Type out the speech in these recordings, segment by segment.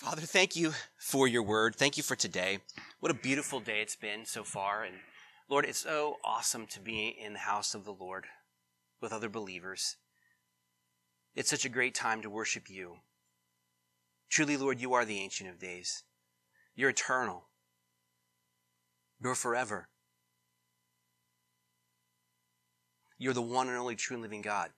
Father, thank you for your word. Thank you for today. What a beautiful day it's been so far. And Lord, it's so awesome to be in the house of the Lord with other believers. It's such a great time to worship you. Truly, Lord, you are the Ancient of Days. You're eternal. You're forever. You're the one and only true and living God.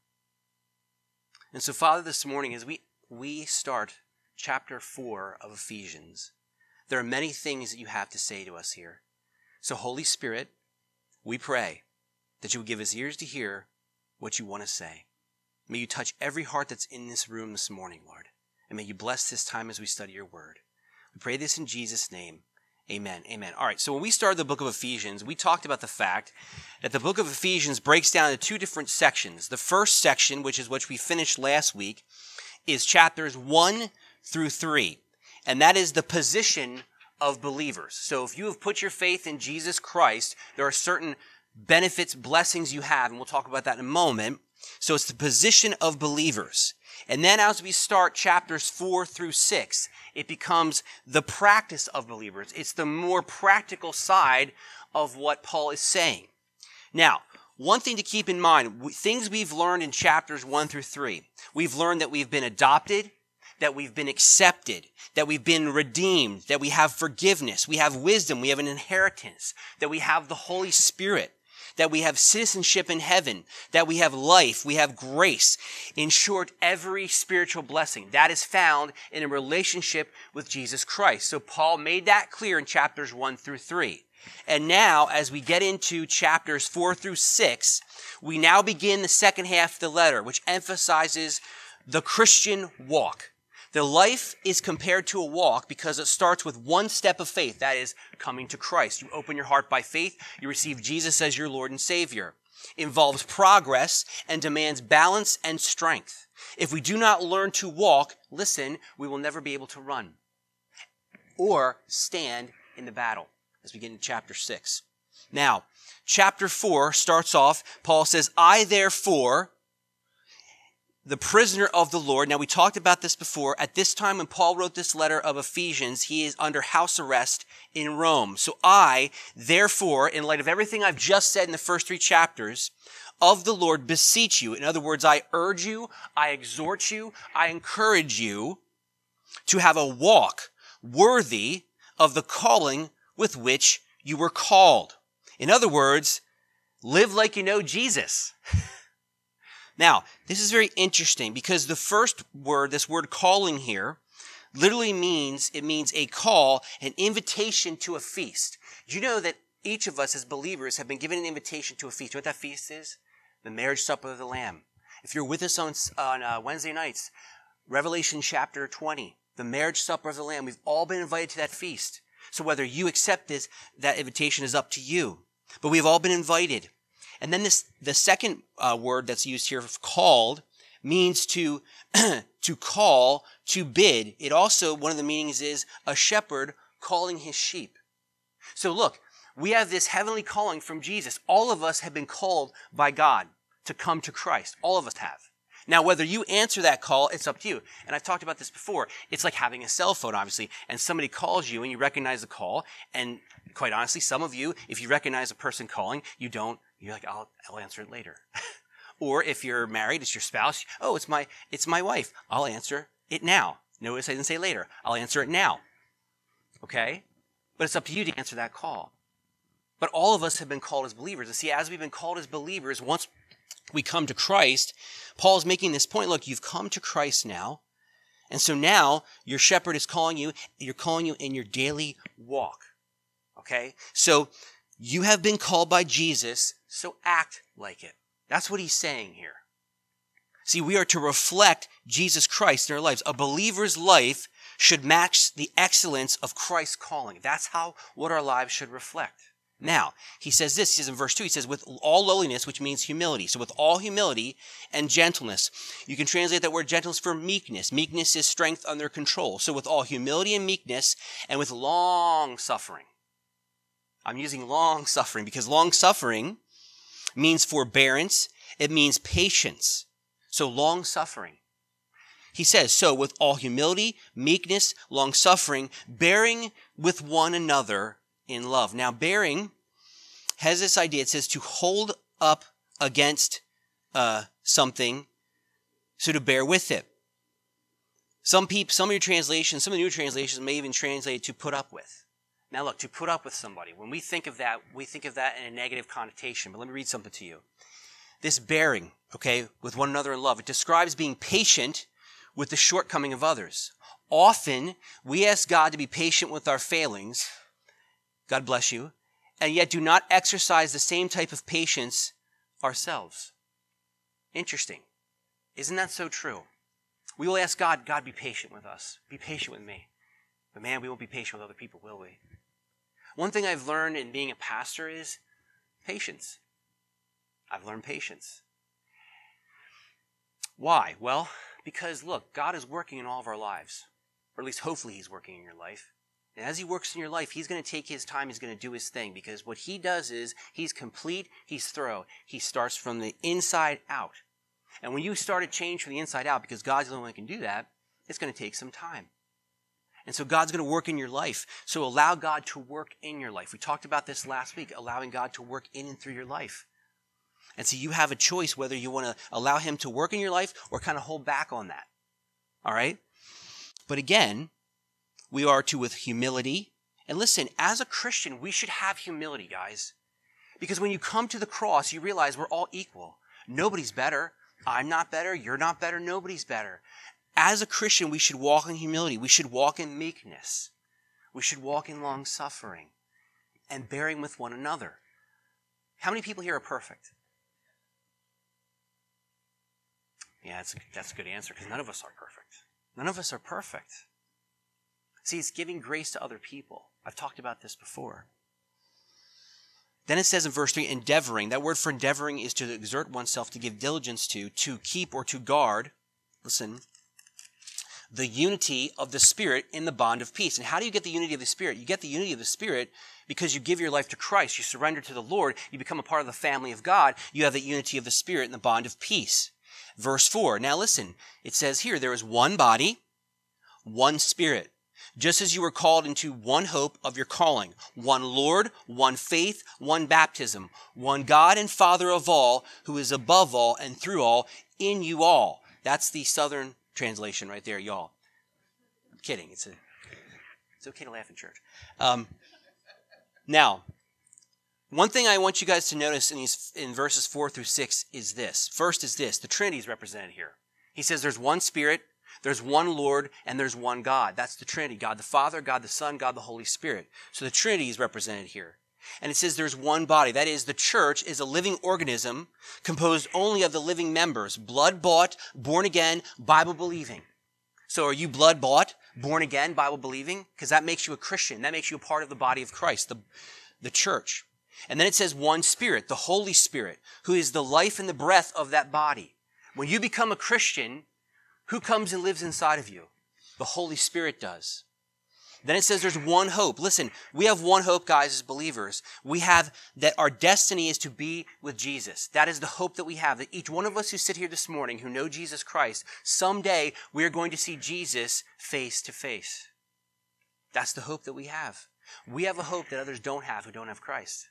And so, Father, this morning, as we start chapter 4 of Ephesians, there are many things that you have to say to us here. So, Holy Spirit, we pray that you would give us ears to hear what you want to say. May you touch every heart that's in this room this morning, Lord. And may you bless this time as we study your word. We pray this in Jesus' name. Amen. Amen. All right, so when we started the book of Ephesians, we talked about the fact that the book of Ephesians breaks down into two different sections. The first section, which is what we finished last week, is chapters 1 through 3. And that is the position of believers. So if you have put your faith in Jesus Christ, there are certain benefits, blessings you have, and we'll talk about that in a moment. So it's the position of believers. And then as we start chapters 4 through 6, it becomes the practice of believers. It's the more practical side of what Paul is saying. Now, one thing to keep in mind, things we've learned in chapters 1 through 3. We've learned that we've been adopted, that we've been accepted, that we've been redeemed, that we have forgiveness, we have wisdom, we have an inheritance, that we have the Holy Spirit, that we have citizenship in heaven, that we have life, we have grace. In short, every spiritual blessing that is found in a relationship with Jesus Christ. So Paul made that clear in chapters 1 through 3. And now, as we get into chapters 4 through 6, we now begin the second half of the letter, which emphasizes the Christian walk. The life is compared to a walk because it starts with one step of faith, that is, coming to Christ. You open your heart by faith, you receive Jesus as your Lord and Savior. It involves progress and demands balance and strength. If we do not learn to walk, listen, we will never be able to run or stand in the battle as we get into chapter 6. Now, chapter 4 starts off, Paul says, I therefore, the prisoner of the Lord. Now, we talked about this before. At this time when Paul wrote this letter of Ephesians, he is under house arrest in Rome. So I, therefore, in light of everything I've just said in the first 3 chapters, of the Lord beseech you. In other words, I urge you, I exhort you, I encourage you to have a walk worthy of the calling with which you were called. In other words, live like you know Jesus. Now, this is very interesting because the first word, this word calling here, literally means a call, an invitation to a feast. Do you know that each of us as believers have been given an invitation to a feast? You know what that feast is? The marriage supper of the Lamb. If you're with us on Wednesday nights, Revelation chapter 20, the marriage supper of the Lamb, we've all been invited to that feast. So whether you accept this, that invitation is up to you. But we've all been invited. And then the second word that's used here, called, means to call, to bid. It also, one of the meanings is a shepherd calling his sheep. So look, we have this heavenly calling from Jesus. All of us have been called by God to come to Christ. All of us have. Now, whether you answer that call, it's up to you. And I've talked about this before. It's like having a cell phone, obviously, and somebody calls you and you recognize the call. And quite honestly, some of you, if you recognize a person calling, you're like, I'll answer it later. Or if you're married, it's your spouse. Oh, it's my wife. I'll answer it now. Notice I didn't say later. I'll answer it now. Okay? But it's up to you to answer that call. But all of us have been called as believers. And see, as we've been called as believers, once we come to Christ, Paul's making this point. Look, you've come to Christ now. And so now your shepherd is calling you. You're calling you in your daily walk. Okay? So you have been called by Jesus, so act like it. That's what he's saying here. See, we are to reflect Jesus Christ in our lives. A believer's life should match the excellence of Christ's calling. That's what our lives should reflect. Now, he says this, he says in verse 2, he says, with all lowliness, which means humility. So with all humility and gentleness. You can translate that word gentleness for meekness. Meekness is strength under control. So with all humility and meekness and with long suffering. I'm using long suffering because long suffering means forbearance. It means patience. So long suffering. He says, so with all humility, meekness, long-suffering, bearing with one another in love. Now, bearing has this idea. It says to hold up against something, so to bear with it. Some of your translations, some of the new translations may even translate it to put up with. Now look, to put up with somebody, when we think of that in a negative connotation. But let me read something to you. This bearing, okay, with one another in love, it describes being patient with the shortcoming of others. Often, we ask God to be patient with our failings, God bless you, and yet do not exercise the same type of patience ourselves. Interesting. Isn't that so true? We will ask God, God, be patient with us. Be patient with me. But man, we won't be patient with other people, will we? One thing I've learned in being a pastor is patience. I've learned patience. Why? Well, because look, God is working in all of our lives. Or at least hopefully he's working in your life. And as he works in your life, he's going to take his time, he's going to do his thing. Because what he does is, he's complete, he's thorough. He starts from the inside out. And when you start a change from the inside out, because God's the only one who can do that, it's going to take some time. And so God's going to work in your life. So allow God to work in your life. We talked about this last week, allowing God to work in and through your life. And so you have a choice whether you want to allow him to work in your life or kind of hold back on that. All right? But again, we are to with humility. And listen, as a Christian, we should have humility, guys. Because when you come to the cross, you realize we're all equal. Nobody's better. I'm not better. You're not better. Nobody's better. As a Christian, we should walk in humility. We should walk in meekness. We should walk in long-suffering and bearing with one another. How many people here are perfect? Yeah, that's a good answer because none of us are perfect. None of us are perfect. See, it's giving grace to other people. I've talked about this before. Then it says in verse 3, endeavoring. That word for endeavoring is to exert oneself, to give diligence to keep or to guard. Listen. The unity of the Spirit in the bond of peace. And how do you get the unity of the Spirit? You get the unity of the Spirit because you give your life to Christ. You surrender to the Lord. You become a part of the family of God. You have the unity of the Spirit in the bond of peace. Verse 4. Now listen. It says here, there is one body, one Spirit. Just as you were called into one hope of your calling, one Lord, one faith, one baptism, one God and Father of all, who is above all and through all, in you all. That's the Southern translation right there, y'all. I'm kidding. It's okay to laugh in church. Now, one thing I want you guys to notice in verses 4 through 6 is this. First is this. The Trinity is represented here. He says there's one Spirit, there's one Lord, and there's one God. That's the Trinity. God the Father, God the Son, God the Holy Spirit. So the Trinity is represented here. And it says there's one body. That is, the church is a living organism composed only of the living members. Blood-bought, born-again, Bible-believing. So are you blood-bought, born-again, Bible-believing? Because that makes you a Christian. That makes you a part of the body of Christ, the church. And then it says one Spirit, the Holy Spirit, who is the life and the breath of that body. When you become a Christian, who comes and lives inside of you? The Holy Spirit does. Then it says there's one hope. Listen, we have one hope, guys, as believers. We have that our destiny is to be with Jesus. That is the hope that we have, that each one of us who sit here this morning, who know Jesus Christ, someday we are going to see Jesus face to face. That's the hope that we have. We have a hope that others don't have who don't have Christ.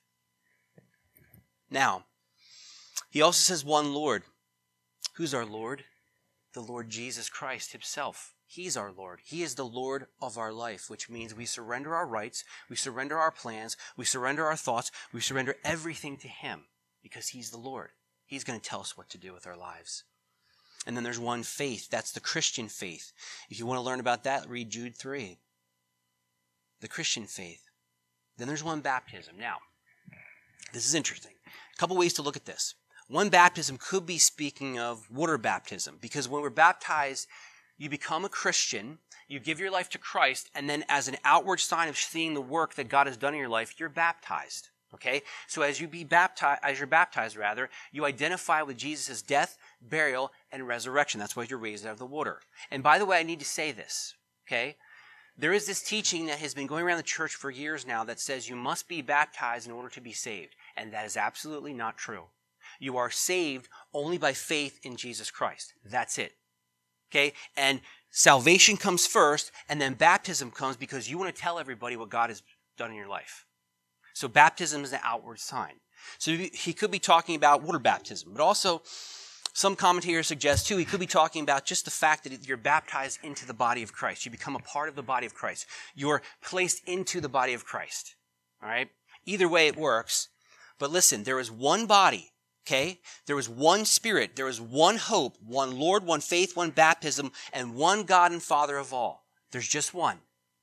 Now, he also says one Lord. Who's our Lord? The Lord Jesus Christ himself. He's our Lord. He is the Lord of our life, which means we surrender our rights, we surrender our plans, we surrender our thoughts, we surrender everything to him because he's the Lord. He's going to tell us what to do with our lives. And then there's one faith. That's the Christian faith. If you want to learn about that, read Jude 3. The Christian faith. Then there's one baptism. Now, this is interesting. A couple ways to look at this. One baptism could be speaking of water baptism, because when we're baptized, you become a Christian, you give your life to Christ, and then as an outward sign of seeing the work that God has done in your life, you're baptized. Okay? So as you're baptized, you identify with Jesus' death, burial, and resurrection. That's why you're raised out of the water. And by the way, I need to say this, okay? There is this teaching that has been going around the church for years now that says you must be baptized in order to be saved. And that is absolutely not true. You are saved only by faith in Jesus Christ. That's it. Okay? And salvation comes first, and then baptism comes because you want to tell everybody what God has done in your life. So baptism is an outward sign. So he could be talking about water baptism, but also some commentators suggest too, he could be talking about just the fact that you're baptized into the body of Christ. You become a part of the body of Christ. You're placed into the body of Christ. All right? Either way it works. But listen, there is one body, okay? There is one Spirit. There is one hope, one Lord, one faith, one baptism, and one God and Father of all. There's just one.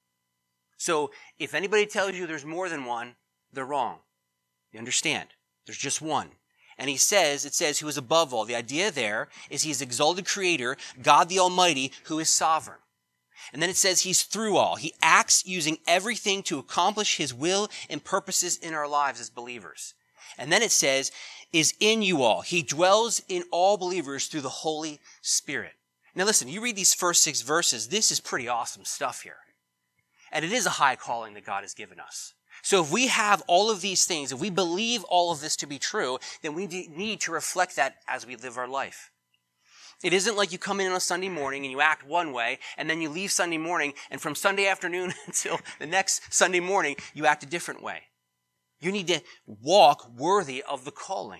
So if anybody tells you there's more than one, they're wrong. You understand? There's just one. And it says, who is above all. The idea there is he is exalted creator, God the Almighty, who is sovereign. And then it says he's through all. He acts using everything to accomplish his will and purposes in our lives as believers. And then it says, is in you all. He dwells in all believers through the Holy Spirit. Now listen, you read these first 6 verses, this is pretty awesome stuff here. And it is a high calling that God has given us. So if we have all of these things, if we believe all of this to be true, then we need to reflect that as we live our life. It isn't like you come in on a Sunday morning and you act one way, and then you leave Sunday morning, and from Sunday afternoon until the next Sunday morning, you act a different way. You need to walk worthy of the calling.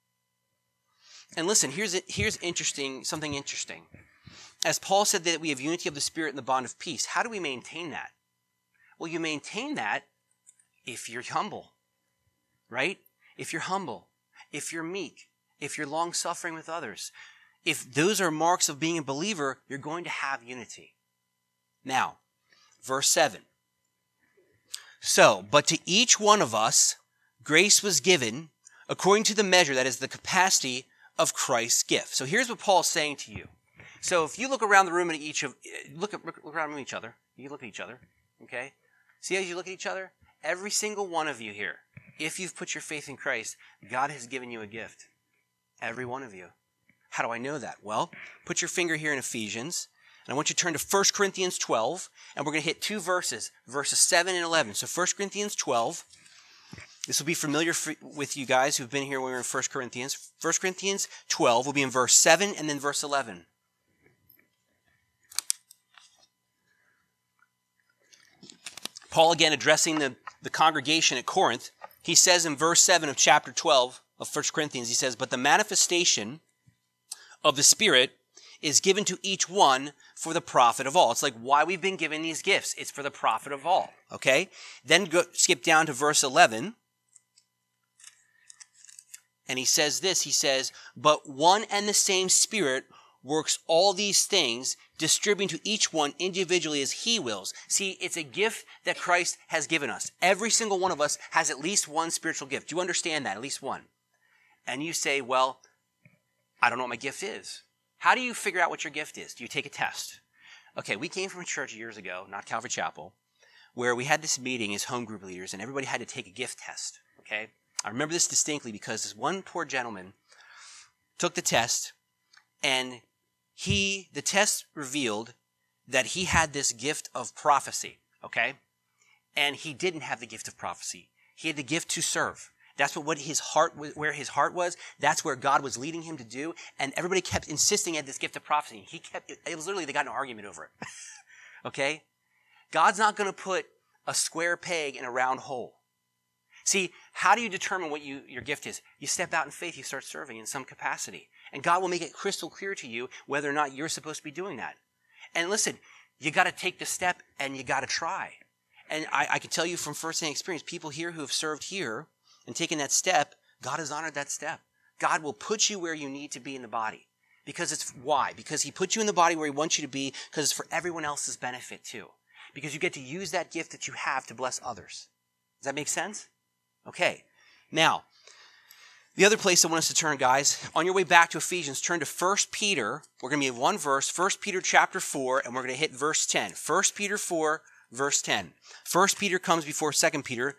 And listen, here's something interesting. As Paul said that we have unity of the Spirit and the bond of peace, how do we maintain that? Well, you maintain that if you're humble, right? If you're humble, if you're meek, if you're long-suffering with others. If those are marks of being a believer, you're going to have unity. Now, verse 7. So, but to each one of us, grace was given according to the measure, that is the capacity of Christ's gift. So here's what Paul's saying to you. So if you look around the room at look around at each other. You look at each other, okay? See how you look at each other? Every single one of you here, if you've put your faith in Christ, God has given you a gift. Every one of you. How do I know that? Well, put your finger here in Ephesians, and I want you to turn to 1 Corinthians 12, and we're going to hit 2 verses 7 and 11. So 1 Corinthians 12, this will be familiar with you guys who've been here when we were in 1 Corinthians. 1 Corinthians 12 will be in verse 7 and then verse 11. Paul, again, addressing the congregation at Corinth, he says in verse 7 of chapter 12 of 1 Corinthians, he says, but the manifestation of the Spirit is given to each one for the profit of all. It's like why we've been given these gifts. It's for the profit of all. Okay? Then skip down to verse 11. And he says this, he says, but one and the same Spirit works all these things, distributing to each one individually as he wills. See, it's a gift that Christ has given us. Every single one of us has at least one spiritual gift. Do you understand that? At least one. And you say, well, I don't know what my gift is. How do you figure out what your gift is? Do you take a test? Okay, we came from a church years ago, not Calvary Chapel, where we had this meeting as home group leaders, and everybody had to take a gift test. Okay? I remember this distinctly because this one poor gentleman took the test, and the test revealed that he had this gift of prophecy, okay? And he didn't have the gift of prophecy. He had the gift to serve. That's where his heart was. That's where God was leading him to do. And everybody kept insisting he had this gift of prophecy. It was literally, they got in an argument over it. Okay? God's not going to put a square peg in a round hole. See, how do you determine what your gift is? You step out in faith, you start serving in some capacity. And God will make it crystal clear to you whether or not you're supposed to be doing that. And listen, you got to take the step and you got to try. And I can tell you from firsthand experience, people here who have served here and taken that step, God has honored that step. God will put you where you need to be in the body. Why? Because he put you in the body where he wants you to be, because it's for everyone else's benefit too. Because you get to use that gift that you have to bless others. Does that make sense? Okay. Now, the other place I want us to turn, guys, on your way back to Ephesians, turn to 1 Peter. We're going to be in one verse, 1 Peter chapter 4, and we're going to hit verse 10. 1 Peter 4, verse 10. 1 Peter comes before 2 Peter.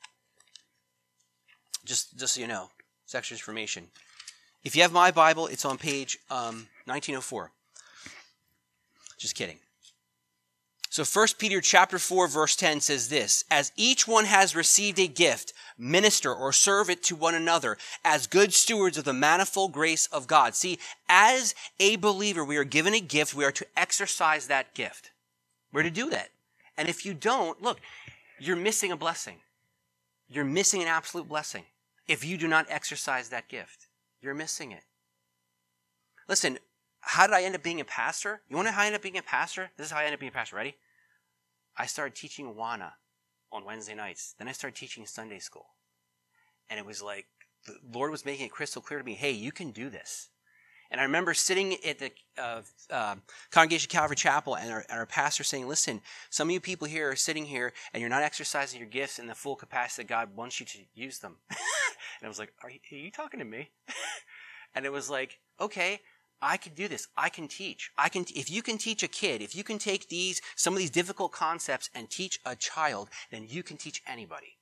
Just so you know, it's extra information. If you have my Bible, it's on page 1904. Just kidding. So 1 Peter chapter 4, verse 10 says this, as each one has received a gift, minister or serve it to one another as good stewards of the manifold grace of God. See, as a believer, we are given a gift. We are to exercise that gift. We're to do that. And if you don't, look, you're missing a blessing. You're missing an absolute blessing. If you do not exercise that gift, you're missing it. Listen, how did I end up being a pastor? You want to know how I ended up being a pastor? This is how I ended up being a pastor. Ready? I started teaching Awana on Wednesday nights. Then I started teaching Sunday school. And it was like, the Lord was making it crystal clear to me, hey, you can do this. And I remember sitting at the Congregation Calvary Chapel and our pastor saying, listen, some of you people here are sitting here and you're not exercising your gifts in the full capacity that God wants you to use them. And I was like, are you talking to me? And it was like, okay, I can do this. I can teach. If you can teach a kid, if you can take some of these difficult concepts and teach a child, then you can teach anybody.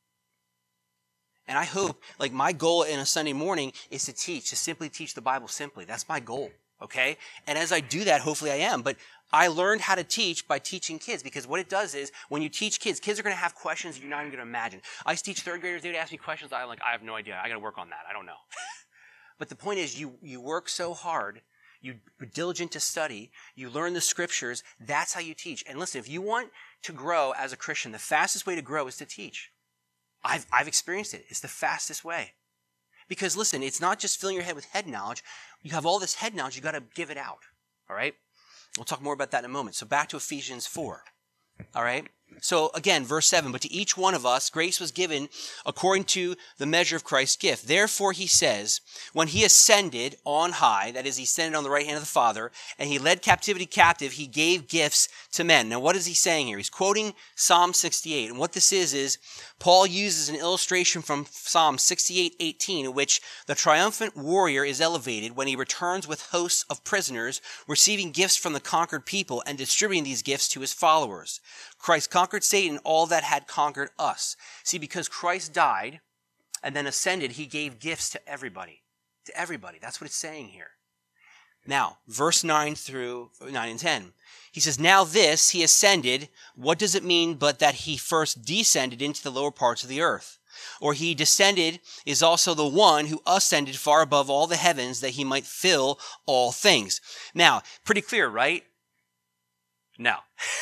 And I hope, like my goal in a Sunday morning is to simply teach the Bible simply. That's my goal, okay? And as I do that, hopefully I am. But I learned how to teach by teaching kids, because what it does is when you teach kids are going to have questions you're not even going to imagine. I used to teach third graders. They would ask me questions. I have no idea. I got to work on that. I don't know. But the point is you work so hard. You're diligent to study. You learn the scriptures. That's how you teach. And listen, if you want to grow as a Christian, the fastest way to grow is to teach. I've experienced it. It's the fastest way. Because listen, it's not just filling your head with head knowledge. You have all this head knowledge. You got to give it out. All right? We'll talk more about that in a moment. So back to Ephesians 4. All right? So again, verse 7, but to each one of us, grace was given according to the measure of Christ's gift. Therefore, he says, when he ascended on high, that is, he ascended on the right hand of the Father, and he led captivity captive, he gave gifts to men. Now, what is he saying here? He's quoting Psalm 68. And what this is Paul uses an illustration from Psalm 68:18, in which the triumphant warrior is elevated when he returns with hosts of prisoners, receiving gifts from the conquered people and distributing these gifts to his followers. Christ conquered Satan, all that had conquered us. See, because Christ died and then ascended, he gave gifts to everybody. To everybody. That's what it's saying here. Now, verse 9 and 10. He says, now this, he ascended, what does it mean but that he first descended into the lower parts of the earth? Or he descended is also the one who ascended far above all the heavens that he might fill all things. Now, pretty clear, right? No.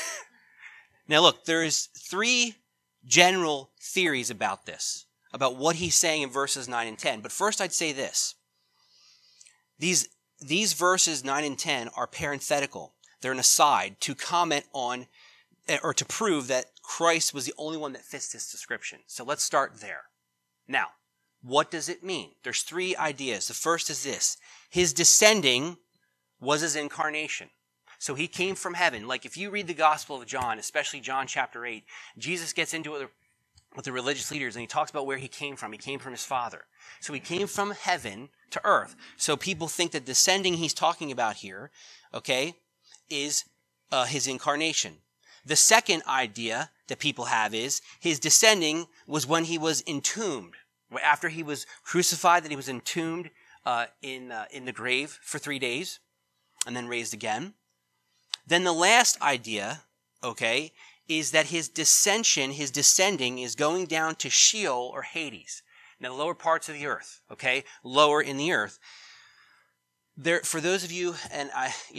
Now look, there's 3 general theories about this, about what he's saying in verses 9 and 10. But first I'd say this. These verses 9 and 10 are parenthetical. They're an aside to comment on, or to prove that Christ was the only one that fits this description. So let's start there. Now, what does it mean? There's 3 ideas. The first is this. His descending was his incarnation. So he came from heaven. Like if you read the Gospel of John, especially John chapter 8, Jesus gets into it with the religious leaders and he talks about where he came from. He came from his Father. So he came from heaven to earth. So people think that descending he's talking about here, okay, is his incarnation. The second idea that people have is his descending was when he was entombed. After he was crucified, that he was entombed in the grave for 3 days and then raised again. Then the last idea, okay, is that his descending is going down to Sheol or Hades. Now, the lower parts of the earth, okay, lower in the earth. There, for those of you, and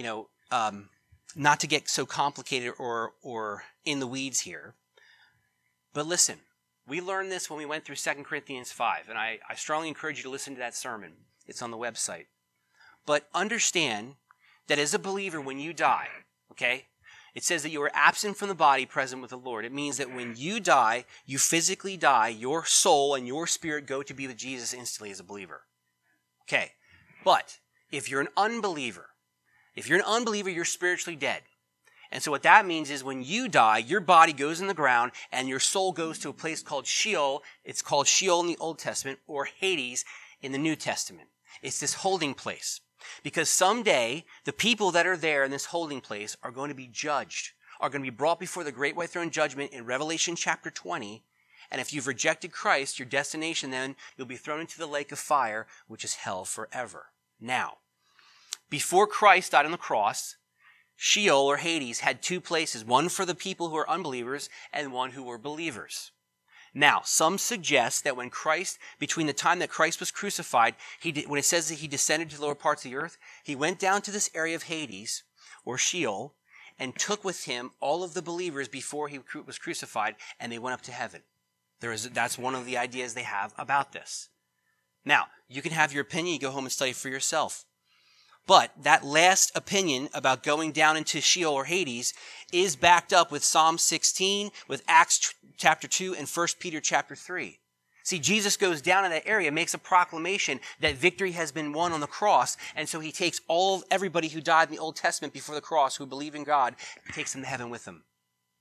not to get so complicated or in the weeds here, but listen, we learned this when we went through 2 Corinthians 5, and I strongly encourage you to listen to that sermon. It's on the website. But understand that as a believer, when you die, okay, it says that you are absent from the body, present with the Lord. It means that when you die, you physically die, your soul and your spirit go to be with Jesus instantly as a believer. Okay, but if you're an unbeliever, you're spiritually dead. And so what that means is when you die, your body goes in the ground and your soul goes to a place called Sheol. It's called Sheol in the Old Testament or Hades in the New Testament. It's this holding place. Because someday, the people that are there in this holding place are going to be judged, are going to be brought before the great white throne judgment in Revelation chapter 20. And if you've rejected Christ, your destination then, you'll be thrown into the lake of fire, which is hell forever. Now, before Christ died on the cross, Sheol or Hades had two places, one for the people who are unbelievers and one who were believers. Now, some suggest that between the time that Christ was crucified, when it says that he descended to the lower parts of the earth, he went down to this area of Hades or Sheol and took with him all of the believers before he was crucified, and they went up to heaven. That's one of the ideas they have about this. Now, you can have your opinion, you go home and study for yourself. But that last opinion about going down into Sheol or Hades is backed up with Psalm 16, with Acts chapter 2, and 1 Peter chapter 3. See, Jesus goes down in that area, makes a proclamation that victory has been won on the cross, and so he takes everybody who died in the Old Testament before the cross, who believe in God, and takes them to heaven with him.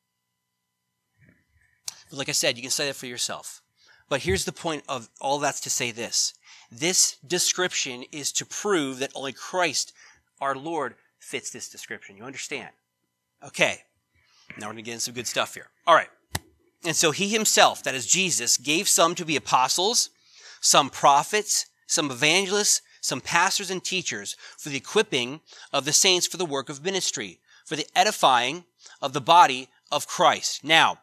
But like I said, you can say that for yourself. But here's the point of all that's to say this. This description is to prove that only Christ, our Lord, fits this description. You understand? Okay. Now we're going to get into some good stuff here. All right. And so he himself, that is Jesus, gave some to be apostles, some prophets, some evangelists, some pastors and teachers for the equipping of the saints for the work of ministry, for the edifying of the body of Christ. Now,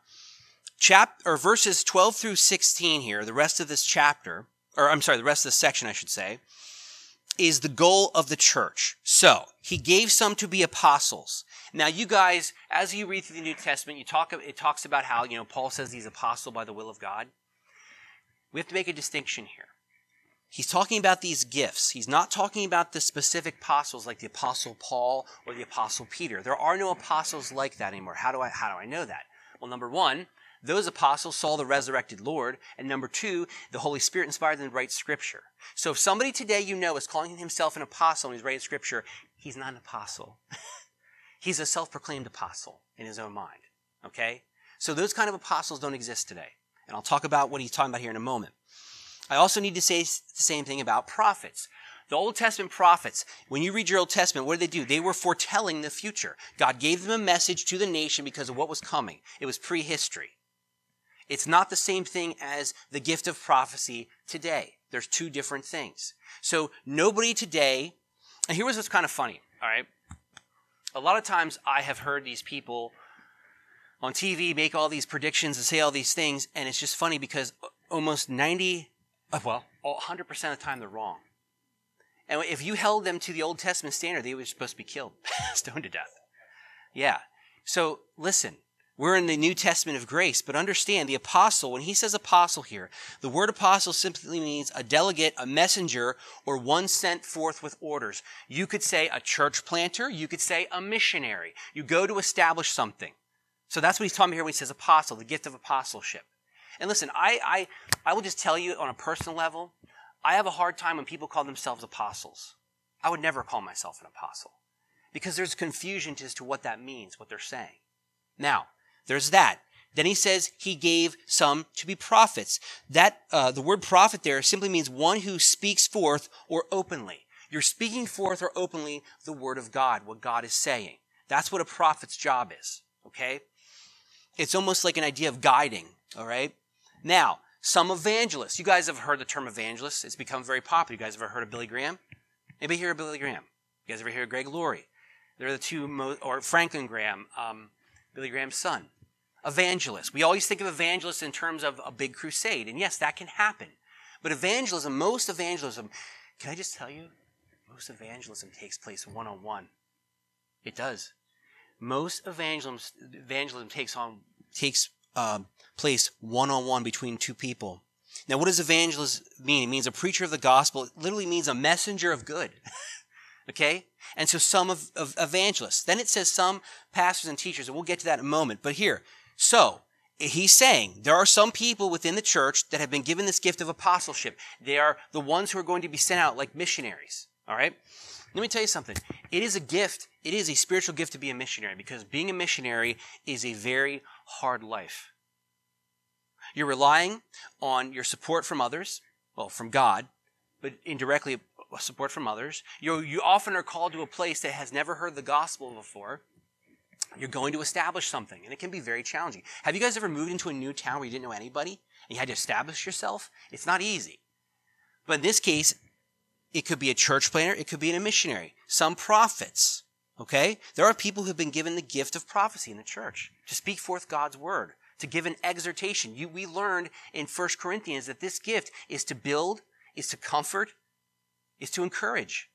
verses 12 through 16 here, the rest of this section, is the goal of the church. So, he gave some to be apostles. Now, you guys, as you read through the New Testament, it talks about how, Paul says he's apostle by the will of God. We have to make a distinction here. He's talking about these gifts. He's not talking about the specific apostles like the Apostle Paul or the Apostle Peter. There are no apostles like that anymore. How do I know that? Well, number one, those apostles saw the resurrected Lord. And number two, the Holy Spirit inspired them to write Scripture. So if somebody today is calling himself an apostle and he's writing Scripture, he's not an apostle. He's a self-proclaimed apostle in his own mind. Okay? So those kind of apostles don't exist today. And I'll talk about what he's talking about here in a moment. I also need to say the same thing about prophets. The Old Testament prophets, when you read your Old Testament, what did they do? They were foretelling the future. God gave them a message to the nation because of what was coming. It was prehistory. It's not the same thing as the gift of prophecy today. There's two different things. So nobody today, and here was what's kind of funny, all right? A lot of times I have heard these people on TV make all these predictions and say all these things, and it's just funny because almost 100% of the time they're wrong. And if you held them to the Old Testament standard, they were supposed to be killed, stoned to death. Yeah. So listen. We're in the New Testament of grace, but understand the apostle, when he says apostle here, the word apostle simply means a delegate, a messenger, or one sent forth with orders. You could say a church planter. You could say a missionary. You go to establish something. So that's what he's talking about here when he says apostle, the gift of apostleship. And listen, I will just tell you on a personal level, I have a hard time when people call themselves apostles. I would never call myself an apostle because there's confusion as to what that means, what they're saying. Now, there's that. Then he says he gave some to be prophets. That the word prophet there simply means one who speaks forth or openly. You're speaking forth or openly the word of God, what God is saying. That's what a prophet's job is, okay? It's almost like an idea of guiding, all right? Now, some evangelists. You guys have heard the term evangelist. It's become very popular. You guys ever heard of Billy Graham? Anybody hear of Billy Graham? You guys ever hear of Greg Laurie? They're the two or Franklin Graham, Billy Graham's son. Evangelists. We always think of evangelists in terms of a big crusade. And yes, that can happen. But most evangelism, can I just tell you, most evangelism takes place one-on-one. It does. Most evangelism takes place one-on-one between two people. Now, what does evangelist mean? It means a preacher of the gospel. It literally means a messenger of good. Okay? And so some of evangelists. Then it says some pastors and teachers, and we'll get to that in a moment. But here, so he's saying there are some people within the church that have been given this gift of apostleship. They are the ones who are going to be sent out like missionaries. All right? Let me tell you something. It is a gift. It is a spiritual gift to be a missionary because being a missionary is a very hard life. You're relying on your support from others, well, from God, but indirectly support from others. You often are called to a place that has never heard the gospel before. You're going to establish something, and it can be very challenging. Have you guys ever moved into a new town where you didn't know anybody, and you had to establish yourself? It's not easy. But in this case, it could be a church planter, it could be a missionary. Some prophets. Okay? There are people who've been given the gift of prophecy in the church to speak forth God's word, to give an exhortation. We learned in 1 Corinthians that this gift is to build, is to comfort, is to encourage.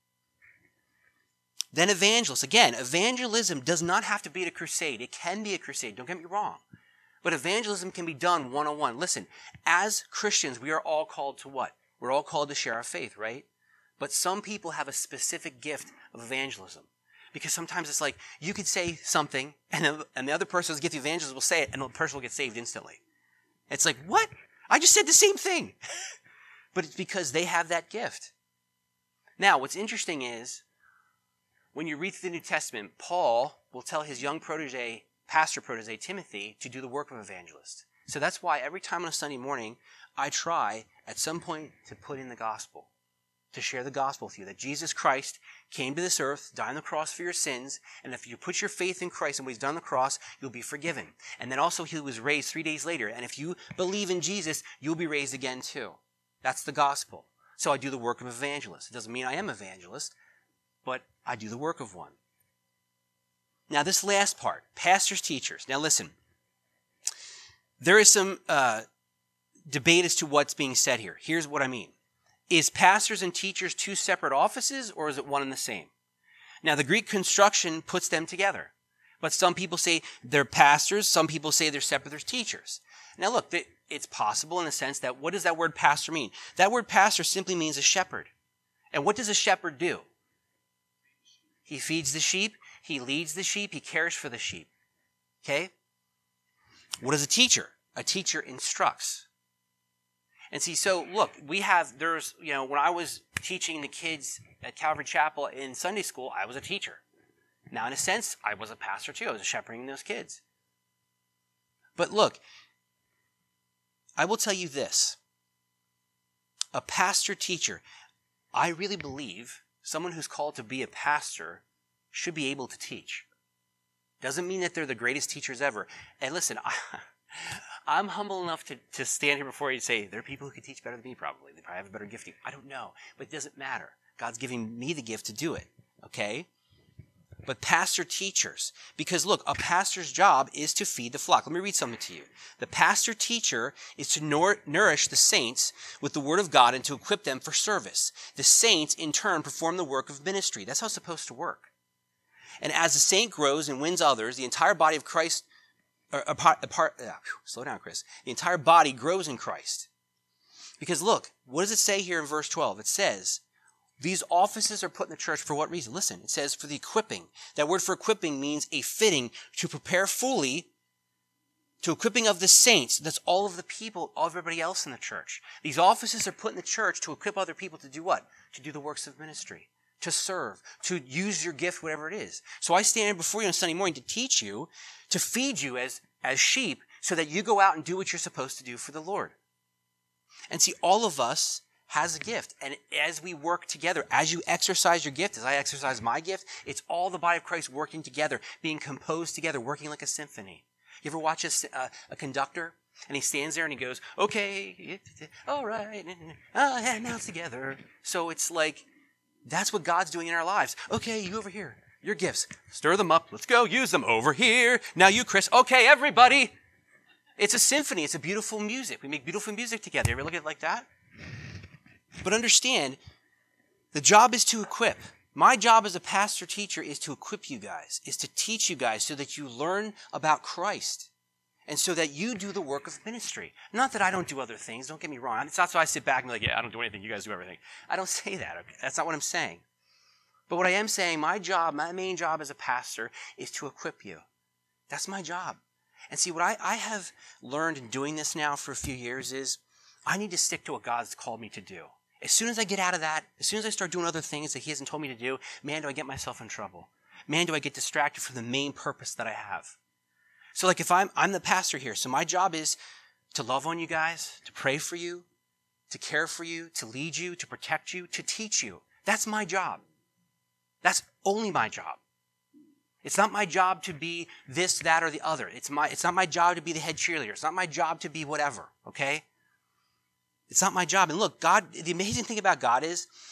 Then evangelists. Again, evangelism does not have to be a crusade. It can be a crusade. Don't get me wrong. But evangelism can be done one-on-one. Listen, as Christians, we are all called to what? We're all called to share our faith, right? But some people have a specific gift of evangelism. Because sometimes it's like, you could say something, and the other person's gift of evangelism will say it, and the person will get saved instantly. It's like, what? I just said the same thing. But it's because they have that gift. Now, what's interesting is, when you read through the New Testament, Paul will tell his young protege, pastor protege, Timothy, to do the work of evangelist. So that's why every time on a Sunday morning, I try at some point to put in the gospel, to share the gospel with you, that Jesus Christ came to this earth, died on the cross for your sins, and if you put your faith in Christ and what he's done on the cross, you'll be forgiven. And then also he was raised 3 days later, and if you believe in Jesus, you'll be raised again too. That's the gospel. So I do the work of evangelist. It doesn't mean I am evangelist, but I do the work of one. Now this last part, pastors, teachers. Now listen, there is some debate as to what's being said here. Here's what I mean. Is pastors and teachers two separate offices, or is it one and the same? Now the Greek construction puts them together. But some people say they're pastors, some people say they're separate, they're teachers. Now look, it's possible in the sense that, what does that word pastor mean? That word pastor simply means a shepherd. And what does a shepherd do? He feeds the sheep, he leads the sheep, he cares for the sheep. Okay? What is a teacher? A teacher instructs. And see, so look, when I was teaching the kids at Calvary Chapel in Sunday school, I was a teacher. Now, in a sense, I was a pastor too. I was shepherding those kids. But look, I will tell you this. A pastor teacher, I really believe someone who's called to be a pastor should be able to teach. Doesn't mean that they're the greatest teachers ever. And listen, I'm humble enough to stand here before you and say, there are people who can teach better than me probably. They probably have a better gifting. I don't know. But it doesn't matter. God's giving me the gift to do it. Okay? But pastor teachers, because look, a pastor's job is to feed the flock. Let me read something to you. The pastor teacher is to nourish the saints with the word of God and to equip them for service. The saints, in turn, perform the work of ministry. That's how it's supposed to work. And as the saint grows and wins others, the entire body of Christ, slow down, Chris. The entire body grows in Christ. Because look, what does it say here in verse 12? It says, these offices are put in the church for what reason? Listen, it says for the equipping. That word for equipping means a fitting to prepare fully, to equipping of the saints. That's all of the people, everybody else in the church. These offices are put in the church to equip other people to do what? To do the works of ministry, to serve, to use your gift, whatever it is. So I stand before you on Sunday morning to teach you, to feed you as sheep, so that you go out and do what you're supposed to do for the Lord. And see, all of us has a gift. And as we work together, as you exercise your gift, as I exercise my gift, it's all the body of Christ working together, being composed together, working like a symphony. You ever watch a conductor? And he stands there and he goes, okay, all right, now it's together. So it's like, that's what God's doing in our lives. Okay, you over here, your gifts, stir them up. Let's go, use them over here. Now you, Chris. Okay, everybody. It's a symphony. It's a beautiful music. We make beautiful music together. You ever look at it like that? But understand, the job is to equip. My job as a pastor teacher is to equip you guys, is to teach you guys so that you learn about Christ and so that you do the work of ministry. Not that I don't do other things. Don't get me wrong. It's not so I sit back and be like, yeah, I don't do anything. You guys do everything. I don't say that. Okay? That's not what I'm saying. But what I am saying, my main job as a pastor is to equip you. That's my job. And see, what I have learned in doing this now for a few years is I need to stick to what God's called me to do. As soon as I get out of that, as soon as I start doing other things that he hasn't told me to do, man, do I get myself in trouble. Man, do I get distracted from the main purpose that I have. So like if I'm the pastor here, so my job is to love on you guys, to pray for you, to care for you, to lead you, to protect you, to teach you. That's my job. That's only my job. It's not my job to be this, that, or the other. It's not my job to be the head cheerleader. It's not my job to be whatever, okay? It's not my job. And look, God, the amazing thing about God is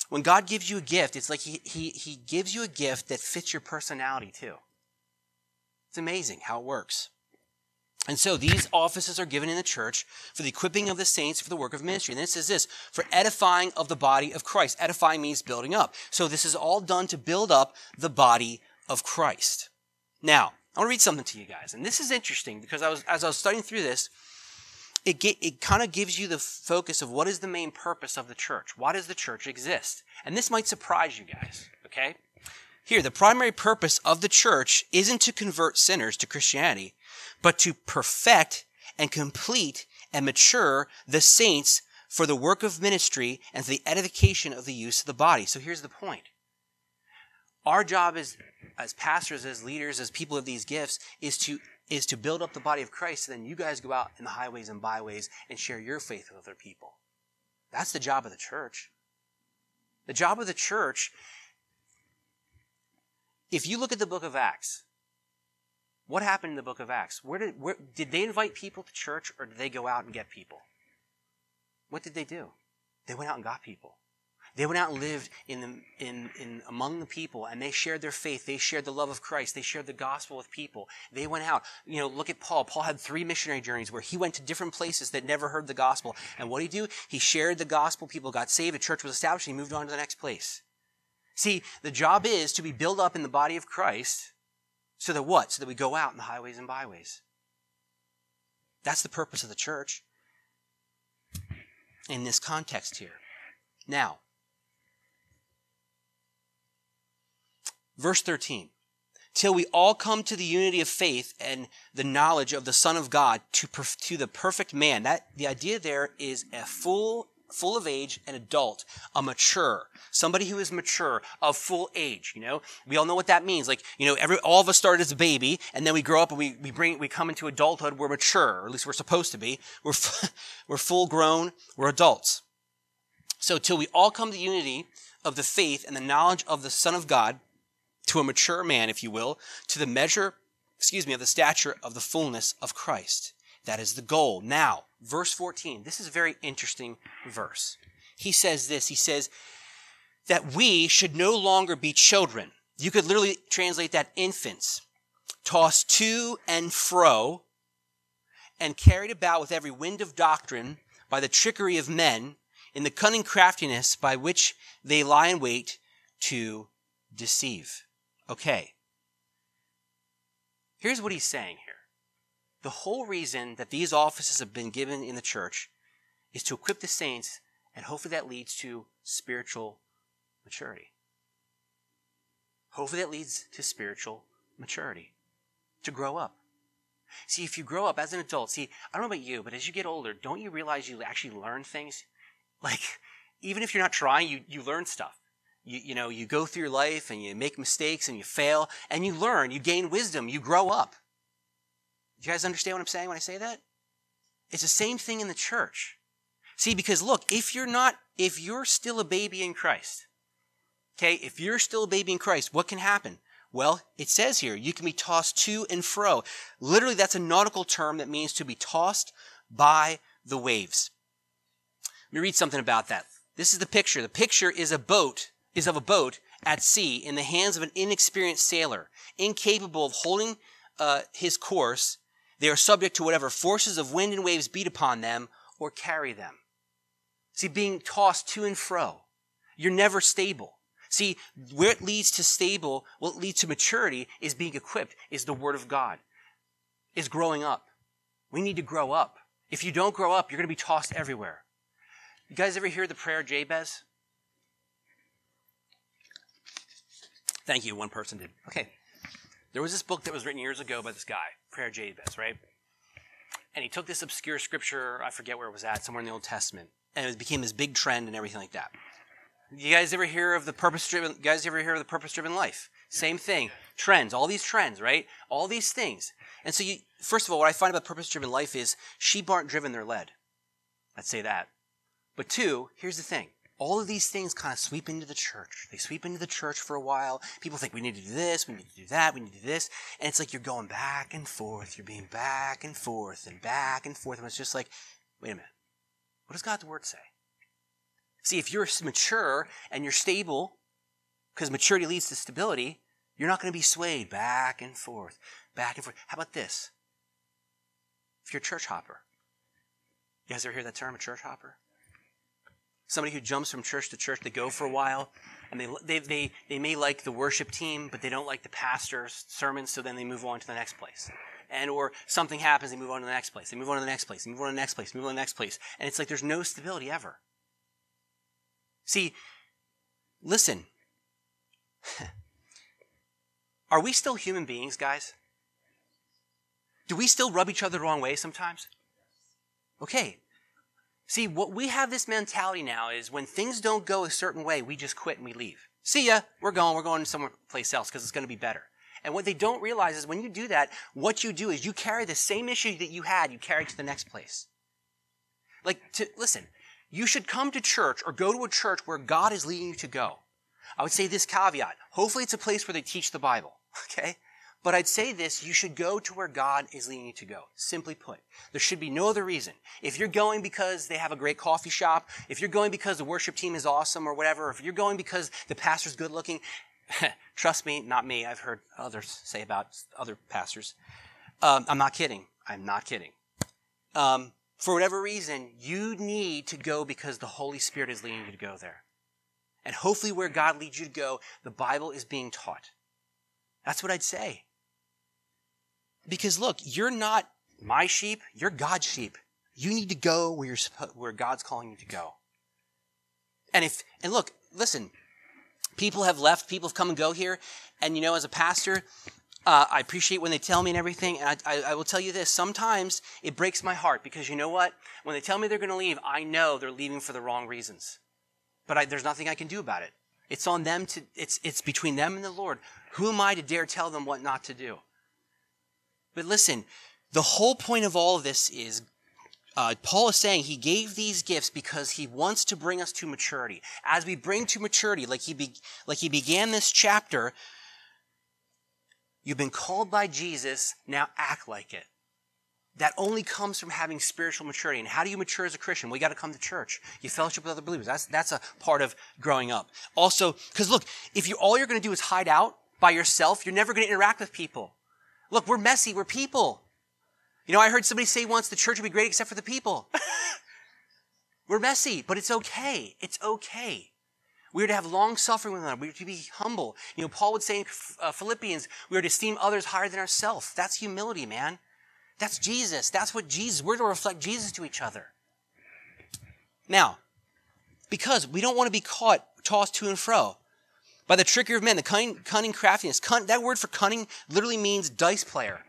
When God gives you a gift, it's like he gives you a gift that fits your personality too. It's amazing how it works. And so these offices are given in the church for the equipping of the saints for the work of ministry. And then it says this, for edifying of the body of Christ. Edifying means building up. So this is all done to build up the body of Christ. Now, I want to read something to you guys. And this is interesting because as I was studying through this, it kind of gives you the focus of what is the main purpose of the church. Why does the church exist? And this might surprise you guys, okay? Here, the primary purpose of the church isn't to convert sinners to Christianity, but to perfect and complete and mature the saints for the work of ministry and for the edification of the use of the body. So here's the point. Our job as pastors, as leaders, as people of these gifts, is to build up the body of Christ, and then you guys go out in the highways and byways and share your faith with other people. That's the job of the church. The job of the church, if you look at the book of Acts, what happened in the book of Acts? Where did they invite people to church, or did they go out and get people? What did they do? They went out and got people. They went out and lived in among the people, and they shared their faith. They shared the love of Christ. They shared the gospel with people. They went out. Look at Paul. Paul had 3 missionary journeys where he went to different places that never heard the gospel. And what did he do? He shared the gospel. People got saved. A church was established. And he moved on to the next place. See, the job is to be built up in the body of Christ so that what? So that we go out in the highways and byways. That's the purpose of the church in this context here. Now, verse 13, till we all come to the unity of faith and the knowledge of the Son of God to the perfect man. The idea there is a full of age, an adult, a mature, somebody who is mature, of full age. We all know what that means. Like, all of us started as a baby, and then we grow up and we come into adulthood. We're mature, or at least we're supposed to be. We're full grown. We're adults. So till we all come to the unity of the faith and the knowledge of the Son of God, to a mature man, if you will, to the measure, of the stature of the fullness of Christ. That is the goal. Now, verse 14. This is a very interesting verse. He says this. He says that we should no longer be children. You could literally translate that infants, tossed to and fro and carried about with every wind of doctrine by the trickery of men in the cunning craftiness by which they lie in wait to deceive. Okay. Here's what he's saying here. The whole reason that these offices have been given in the church is to equip the saints, and hopefully that leads to spiritual maturity. Hopefully that leads to spiritual maturity, to grow up. See, if you grow up as an adult, I don't know about you, but as you get older, don't you realize you actually learn things? Like, even if you're not trying, you learn stuff. You go through your life and you make mistakes and you fail and you learn, you gain wisdom, you grow up. Do you guys understand what I'm saying when I say that? It's the same thing in the church. See, because look, if you're still a baby in Christ, okay, if you're still a baby in Christ, what can happen? Well, it says here, you can be tossed to and fro. Literally, that's a nautical term that means to be tossed by the waves. Let me read something about that. This is the picture. The picture is of a boat at sea in the hands of an inexperienced sailor, incapable of holding his course. They are subject to whatever forces of wind and waves beat upon them or carry them. See, being tossed to and fro, you're never stable. See, where it leads to stable, what leads to maturity is being equipped, is the Word of God, is growing up. We need to grow up. If you don't grow up, you're going to be tossed everywhere. You guys ever hear the prayer Jabez? Thank you, one person did. Okay. There was this book that was written years ago by this guy, Prayer Jabez, right? And he took this obscure scripture, I forget where it was at, somewhere in the Old Testament, and it became this big trend and everything like that. You guys ever hear of the purpose-driven life? Same thing. Trends, all these trends, right? All these things. And so first of all, what I find about purpose-driven life is sheep aren't driven, they're led. I'd say that. But 2, here's the thing. All of these things kind of sweep into the church. They sweep into the church for a while. People think we need to do this, we need to do that, we need to do this. And it's like you're going back and forth. You're being back and forth and back and forth. And it's just like, wait a minute. What does God's word say? See, if you're mature and you're stable, because maturity leads to stability, you're not going to be swayed back and forth, back and forth. How about this? If you're a church hopper. You guys ever hear that term, a church hopper? Somebody who jumps from church to church, they go for a while, and they may like the worship team, but they don't like the pastor's sermons, so then they move on to the next place. And or something happens, they move on to the next place. They move on to the next place. They move on to the next place. Move on to the next place. And it's like there's no stability ever. See, listen. Are we still human beings, guys? Do we still rub each other the wrong way sometimes? Okay. See, what we have this mentality now is when things don't go a certain way, we just quit and we leave. See ya, we're going someplace else because it's going to be better. And what they don't realize is when you do that, what you do is you carry the same issue that you had, you carry it to the next place. Listen, you should come to church or go to a church where God is leading you to go. I would say this caveat. Hopefully it's a place where they teach the Bible, okay? But I'd say this, you should go to where God is leading you to go. Simply put, there should be no other reason. If you're going because they have a great coffee shop, if you're going because the worship team is awesome or whatever, if you're going because the pastor's good looking, trust me, not me. I've heard others say about other pastors. I'm not kidding. I'm not kidding. For whatever reason, you need to go because the Holy Spirit is leading you to go there. And hopefully where God leads you to go, the Bible is being taught. That's what I'd say. Because look, you're not my sheep, you're God's sheep. You need to go where God's calling you to go. And look, listen, people have left, people have come and go here, and as a pastor, I appreciate when they tell me and everything, and I will tell you this, sometimes it breaks my heart, because you know what? When they tell me they're going to leave, I know they're leaving for the wrong reasons. But there's nothing I can do about it. It's on them it's between them and the Lord. Who am I to dare tell them what not to do? But listen, the whole point of all of this is, Paul is saying he gave these gifts because he wants to bring us to maturity. As we bring to maturity, like he began this chapter, you've been called by Jesus, now act like it. That only comes from having spiritual maturity. And how do you mature as a Christian? Well, you got to come to church. You fellowship with other believers. That's a part of growing up. Also, because look, if all you're going to do is hide out by yourself, you're never going to interact with people. Look, we're messy. We're people. I heard somebody say once the church would be great except for the people. We're messy, but it's okay. It's okay. We are to have long suffering with one another. We are to be humble. Paul would say in Philippians, we are to esteem others higher than ourselves. That's humility, man. That's Jesus. That's what Jesus, we're to reflect Jesus to each other. Now, because we don't want to be tossed to and fro by the trickery of men, the cunning craftiness. That word for cunning literally means dice player.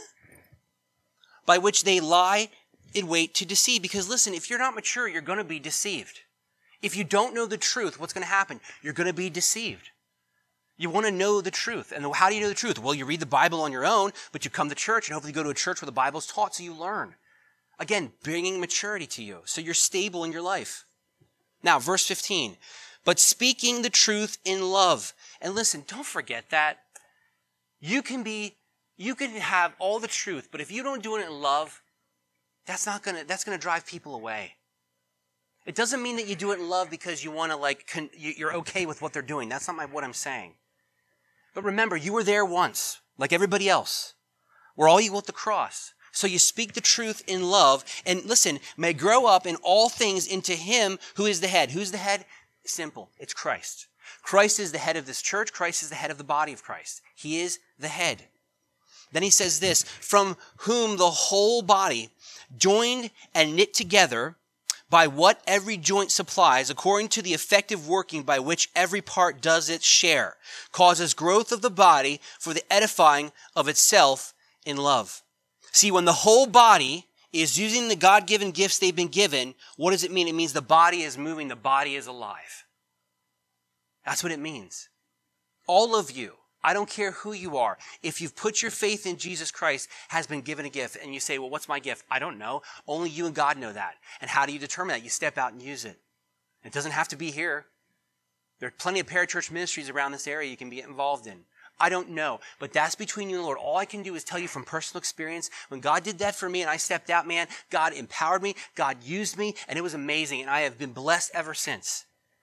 By which they lie in wait to deceive. Because listen, if you're not mature, you're going to be deceived. If you don't know the truth, what's going to happen? You're going to be deceived. You want to know the truth. And how do you know the truth? Well, you read the Bible on your own, but you come to church and hopefully go to a church where the Bible is taught so you learn. Again, bringing maturity to you so you're stable in your life. Now, verse 15. But speaking the truth in love. And listen, don't forget that. You can have all the truth, but if you don't do it in love, that's going to drive people away. It doesn't mean that you do it in love because you want to you're okay with what they're doing. That's not what I'm saying. But remember, you were there once, like everybody else. We're all equal at the cross. So you speak the truth in love, and listen, may grow up in all things into him who is the head. Who's the head? Simple. It's Christ. Christ is the head of this church. Christ is the head of the body of Christ. He is the head. Then he says this, from whom the whole body, joined and knit together by what every joint supplies, according to the effective working by which every part does its share, causes growth of the body for the edifying of itself in love. See, when the whole body is using the God-given gifts they've been given, what does it mean? It means the body is moving, the body is alive. That's what it means. All of you, I don't care who you are, if you've put your faith in Jesus Christ, has been given a gift, and you say, well, what's my gift? I don't know. Only you and God know that. And how do you determine that? You step out and use it. It doesn't have to be here. There are plenty of parachurch ministries around this area you can be involved in. I don't know, but that's between you and the Lord. All I can do is tell you from personal experience, when God did that for me and I stepped out, man, God empowered me, God used me, and it was amazing, and I have been blessed ever since.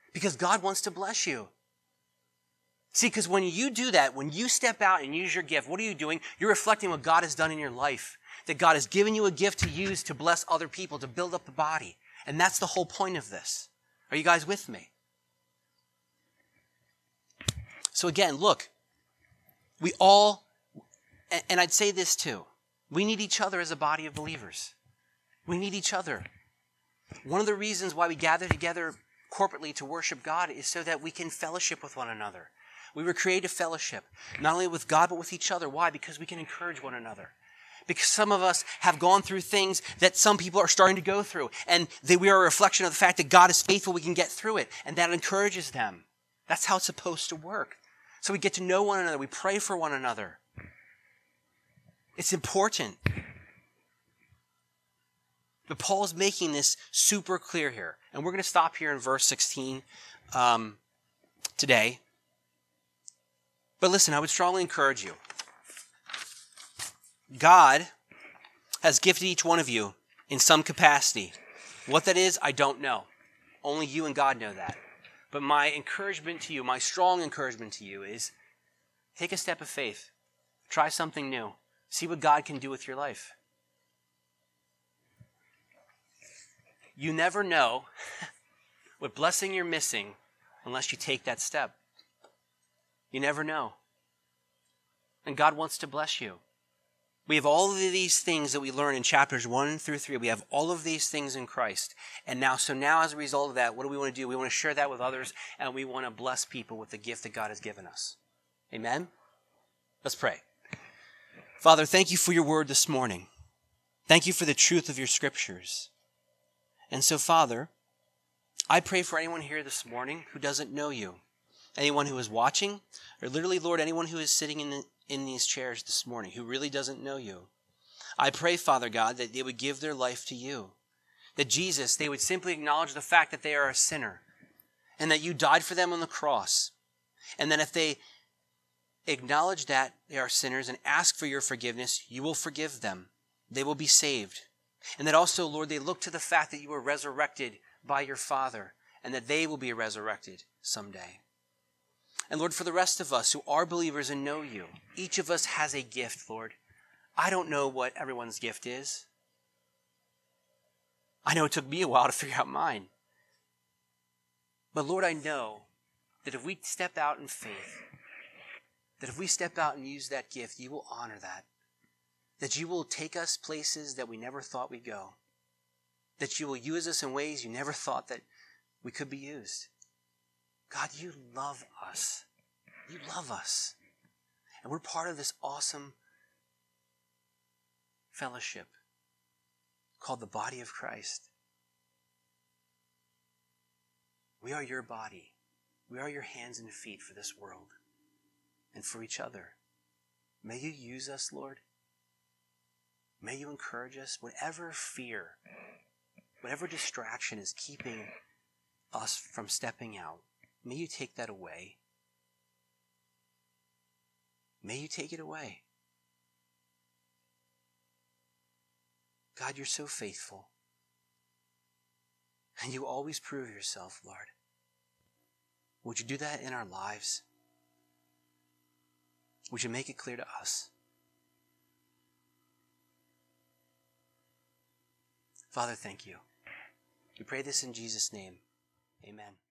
Because God wants to bless you. See, because when you do that, when you step out and use your gift, what are you doing? You're reflecting what God has done in your life. That God has given you a gift to use to bless other people, to build up the body. And that's the whole point of this. Are you guys with me? So again, look, we all, and I'd say this too, we need each other as a body of believers. We need each other. One of the reasons why we gather together corporately to worship God is so that we can fellowship with one another. We were created to fellowship, not only with God, but with each other. Why? Because we can encourage one another. Because some of us have gone through things that some people are starting to go through. And we are a reflection of the fact that God is faithful, we can get through it. And that encourages them. That's how it's supposed to work. So we get to know one another. We pray for one another. It's important. But Paul is making this super clear here. And we're going to stop here in verse 16 today. But listen, I would strongly encourage you. God has gifted each one of you in some capacity. What that is, I don't know. Only you and God know that. But my encouragement to you, my strong encouragement to you is take a step of faith. Try something new. See what God can do with your life. You never know what blessing you're missing unless you take that step. You never know. And God wants to bless you. We have all of these things that we learn in chapters 1 through 3. We have all of these things in Christ. And now as a result of that, what do we want to do? We want to share that with others, and we want to bless people with the gift that God has given us. Amen? Let's pray. Father, thank you for your word this morning. Thank you for the truth of your scriptures. And so, Father, I pray for anyone here this morning who doesn't know you. Anyone who is watching, or literally, Lord, anyone who is sitting in these chairs this morning who really doesn't know you. I pray, Father God, that they would give their life to you. That Jesus, they would simply acknowledge the fact that they are a sinner and that you died for them on the cross. And then if they acknowledge that they are sinners and ask for your forgiveness, you will forgive them. They will be saved. And that also, Lord, they look to the fact that you were resurrected by your Father and that they will be resurrected someday. And Lord, for the rest of us who are believers and know you, each of us has a gift, Lord. I don't know what everyone's gift is. I know it took me a while to figure out mine. But Lord, I know that if we step out in faith, that if we step out and use that gift, you will honor that. That you will take us places that we never thought we'd go. That you will use us in ways you never thought that we could be used. God, you love us. You love us. And we're part of this awesome fellowship called the body of Christ. We are your body. We are your hands and feet for this world and for each other. May you use us, Lord. May you encourage us. Whatever fear, whatever distraction is keeping us from stepping out, may you take that away. May you take it away. God, you're so faithful. And you always prove yourself, Lord. Would you do that in our lives? Would you make it clear to us? Father, thank you. We pray this in Jesus' name. Amen.